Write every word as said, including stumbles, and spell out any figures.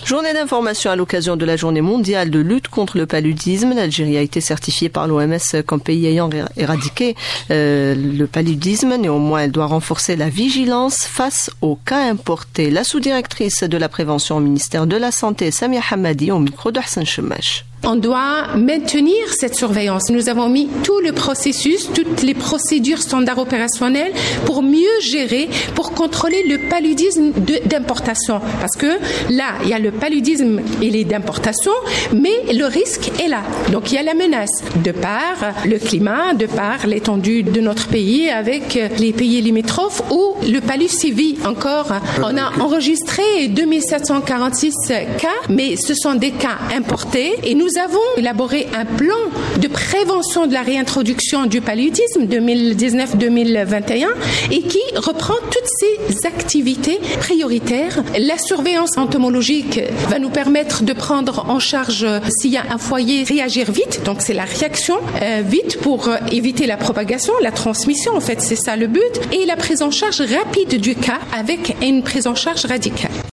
Journée d'information à l'occasion de la journée mondiale de lutte contre le paludisme. L'Algérie a été certifiée par l'O M S comme pays ayant éradiqué euh, le paludisme. Néanmoins, elle doit renforcer la vigilance face aux cas importés. La sous-directrice de la prévention au ministère de la Santé, Samia Hamadi, au micro de Hassan Chemash. On doit maintenir cette surveillance. Nous avons mis tout le processus, toutes les procédures standards opérationnelles pour mieux gérer, pour contrôler le paludisme de, d'importation. Parce que là, il y a le paludisme et les d'importation, mais le risque est là. Donc il y a la menace de par le climat, de par l'étendue de notre pays avec les pays limitrophes où le palud sévit encore. On a enregistré deux mille sept cent quarante-six cas, mais ce sont des cas importés et nous Nous avons élaboré un plan de prévention de la réintroduction du paludisme deux mille dix-neuf deux mille vingt et un et qui reprend toutes ces activités prioritaires. La surveillance entomologique va nous permettre de prendre en charge s'il y a un foyer, réagir vite. Donc c'est la réaction euh, vite pour éviter la propagation, la transmission. En fait, c'est ça le but. Et la prise en charge rapide du cas avec une prise en charge radicale.